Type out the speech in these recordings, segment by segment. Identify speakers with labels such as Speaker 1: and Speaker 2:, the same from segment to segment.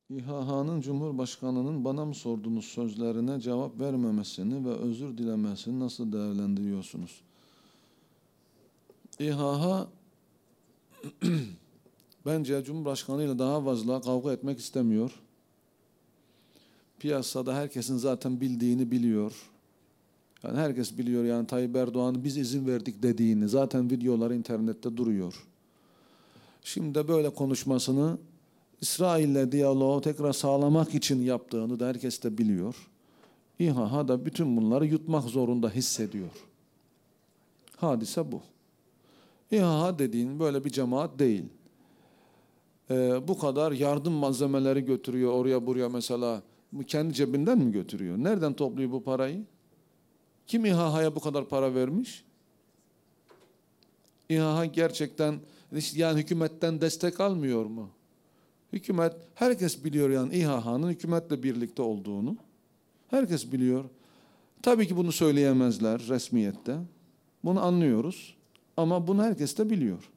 Speaker 1: İHH'nın Cumhurbaşkanı'nın bana mı sordunuz sözlerine cevap vermemesini ve özür dilemesini nasıl değerlendiriyorsunuz? İHH bence Cumhurbaşkanı ile daha fazla kavga etmek istemiyor. Piyasada herkesin zaten bildiğini biliyor. Yani herkes biliyor, yani Tayyip Erdoğan'ın biz izin verdik dediğini. Zaten videoları internette duruyor. Şimdi de böyle konuşmasını İsrail'le diyaloğu tekrar sağlamak için yaptığını da herkes de biliyor. İHH da bütün bunları yutmak zorunda hissediyor. Hadise bu. İHH dediğin böyle bir cemaat değil. Bu kadar yardım malzemeleri götürüyor oraya buraya mesela. Kendi cebinden mi götürüyor? Nereden topluyor bu parayı? Kim İHH'ya bu kadar para vermiş? İHH gerçekten yani hükümetten destek almıyor mu? Hükümet, herkes biliyor yani İHH'nın hükümetle birlikte olduğunu. Herkes biliyor. Tabii ki bunu söyleyemezler resmiyette. Bunu anlıyoruz. Ama bunu herkes de biliyor.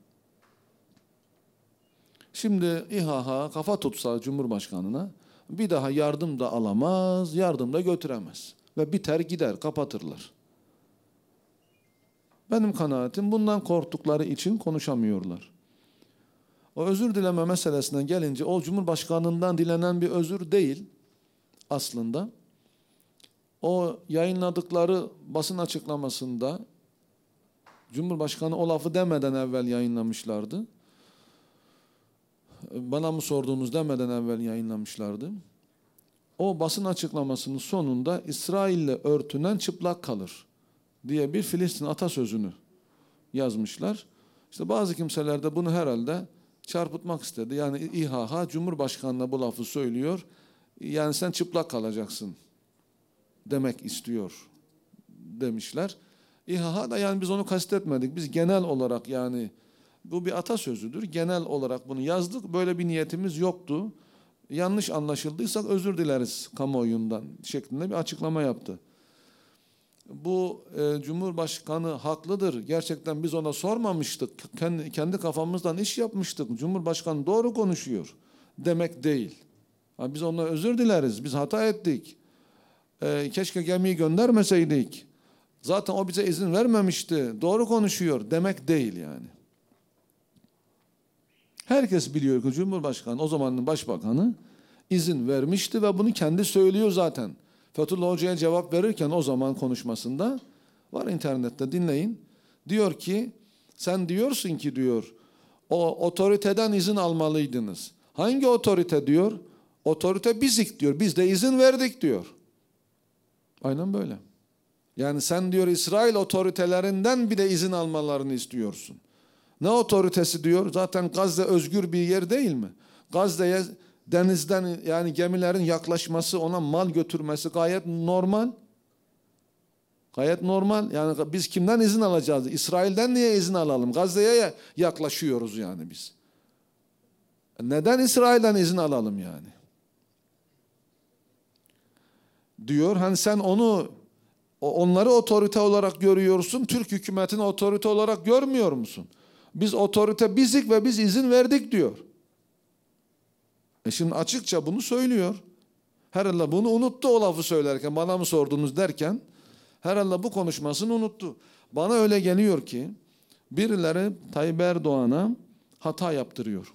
Speaker 1: Şimdi İHH kafa tutsa Cumhurbaşkanı'na bir daha yardım da alamaz, yardım da götüremez. Ve biter gider, kapatırlar. Benim kanaatim bundan korktukları için konuşamıyorlar. O özür dileme meselesine gelince o Cumhurbaşkanı'ndan dilenen bir özür değil aslında. O yayınladıkları basın açıklamasında Cumhurbaşkanı o lafı demeden evvel yayınlamışlardı. Bana mı sordunuz demeden evvel yayınlamışlardı. O basın açıklamasının sonunda İsrail'le örtünen çıplak kalır diye bir Filistin atasözünü yazmışlar. İşte bazı kimseler de bunu herhalde çarpıtmak istedi. Yani İHH Cumhurbaşkanı'na bu lafı söylüyor. Yani sen çıplak kalacaksın demek istiyor demişler. İHH da yani biz onu kastetmedik. Biz genel olarak yani bu bir atasözüdür. Genel olarak bunu yazdık. Böyle bir niyetimiz yoktu. Yanlış anlaşıldıysak özür dileriz kamuoyundan şeklinde bir açıklama yaptı. Bu Cumhurbaşkanı haklıdır. Gerçekten biz ona sormamıştık. Kendi kafamızdan iş yapmıştık. Cumhurbaşkanı doğru konuşuyor demek değil. Yani biz ondan özür dileriz. Biz hata ettik. Keşke gemiyi göndermeseydik. Zaten o bize izin vermemişti. Doğru konuşuyor demek değil yani. Herkes biliyor ki Cumhurbaşkanı, o zamanın başbakanı izin vermişti ve bunu kendi söylüyor zaten. Fethullah Hoca'ya cevap verirken o zaman konuşmasında, var internette dinleyin. Diyor ki, sen diyorsun ki diyor, o otoriteden izin almalıydınız. Hangi otorite diyor? Otorite bizik diyor. Biz de izin verdik diyor. Aynen böyle. Yani sen diyor İsrail otoritelerinden bir de izin almalarını istiyorsun. Ne otoritesi diyor? Zaten Gazze özgür bir yer değil mi? Gazze'ye denizden yani gemilerin yaklaşması, ona mal götürmesi gayet normal. Gayet normal. Yani biz kimden izin alacağız? İsrail'den niye izin alalım? Gazze'ye yaklaşıyoruz yani biz. Neden İsrail'den izin alalım yani? Diyor hani sen onları otorite olarak görüyorsun, Türk hükümetini otorite olarak görmüyor musun? Biz otorite bizik ve biz izin verdik diyor. Şimdi açıkça bunu söylüyor. Herhalde bunu unuttu o lafı söylerken, bana mı sordunuz derken, herhalde bu konuşmasını unuttu. Bana öyle geliyor ki, birileri Tayyip Erdoğan'a hata yaptırıyor.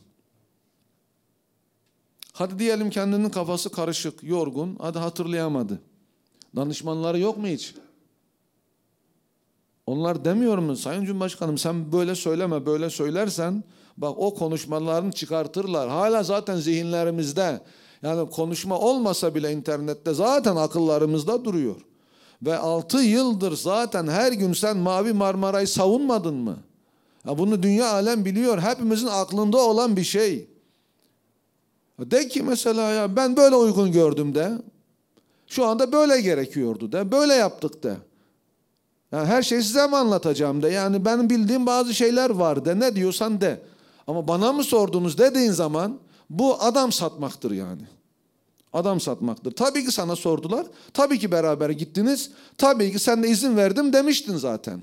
Speaker 1: Hadi diyelim kendinin kafası karışık, yorgun, hadi hatırlayamadı. Danışmanları yok mu hiç? Onlar demiyor mu? Sayın Cumhurbaşkanım sen böyle söyleme, böyle söylersen bak o konuşmalarını çıkartırlar. Hala zaten zihinlerimizde. Yani konuşma olmasa bile internette zaten akıllarımızda duruyor. Ve 6 yıldır zaten her gün sen Mavi Marmara'yı savunmadın mı? Ya bunu dünya alem biliyor. Hepimizin aklında olan bir şey. De ki mesela ya ben böyle uygun gördüm de. Şu anda böyle gerekiyordu de. Böyle yaptık de. Yani her şeyi size mi anlatacağım de. Yani benim bildiğim bazı şeyler var de. Ne diyorsan de. Ama bana mı sordunuz dediğin zaman bu adam satmaktır yani. Adam satmaktır. Tabii ki sana sordular. Tabii ki beraber gittiniz. Tabii ki sen de izin verdim demiştin zaten.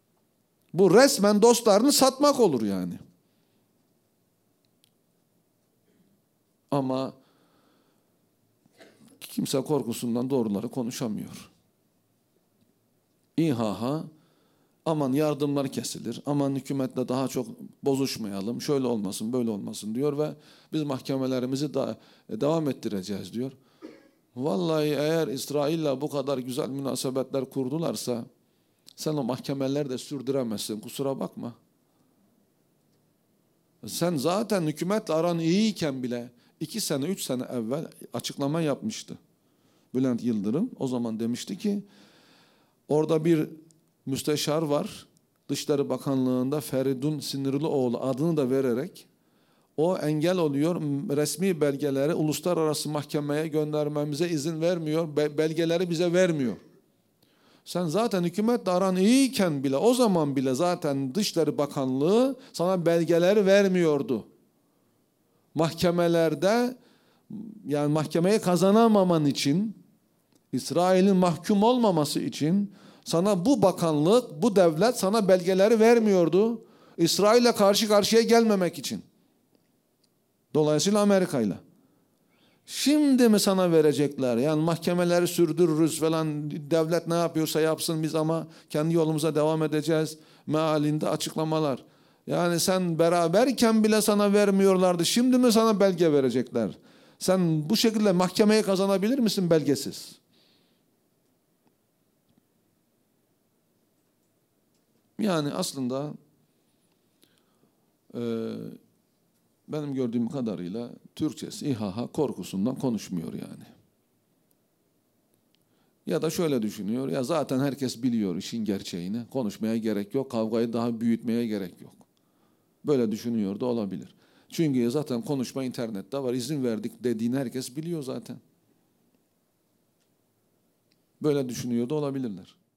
Speaker 1: Bu resmen dostlarını satmak olur yani. Ama kimse korkusundan doğruları konuşamıyor. İHA, aman yardımlar kesilir, aman hükümetle daha çok bozuşmayalım, şöyle olmasın, böyle olmasın diyor ve biz mahkemelerimizi devam ettireceğiz diyor. Vallahi eğer İsrail'le bu kadar güzel münasebetler kurdularsa sen o mahkemeleri de sürdüremezsin, kusura bakma. Sen zaten hükümetle aran iyiyken bile 2 sene, 3 sene evvel açıklama yapmıştı Bülent Yıldırım. O zaman demişti ki orada bir müsteşar var. Dışişleri Bakanlığı'nda Feridun Sinirlioğlu adını da vererek o engel oluyor. Resmi belgeleri uluslararası mahkemeye göndermemize izin vermiyor. Belgeleri bize vermiyor. Sen zaten hükümetle aran iyiyken bile o zaman bile zaten Dışişleri Bakanlığı sana belgeleri vermiyordu. Mahkemelerde yani mahkemeye kazanamaman için İsrail'in mahkum olmaması için sana bu bakanlık, bu devlet sana belgeleri vermiyordu. İsrail'le karşı karşıya gelmemek için. Dolayısıyla Amerika'yla. Şimdi mi sana verecekler? Yani mahkemeleri sürdürürüz falan, devlet ne yapıyorsa yapsın biz ama kendi yolumuza devam edeceğiz mealinde açıklamalar. Yani sen beraberken bile sana vermiyorlardı. Şimdi mi sana belge verecekler? Sen bu şekilde mahkemeye kazanabilir misin belgesiz? Yani aslında benim gördüğüm kadarıyla Türkçesi İHA korkusundan konuşmuyor yani. Ya da şöyle düşünüyor, ya zaten herkes biliyor işin gerçeğini, konuşmaya gerek yok, kavgayı daha büyütmeye gerek yok. Böyle düşünüyor da olabilir. Çünkü zaten konuşma internette var, izin verdik dediğini herkes biliyor zaten. Böyle düşünüyor da olabilirler.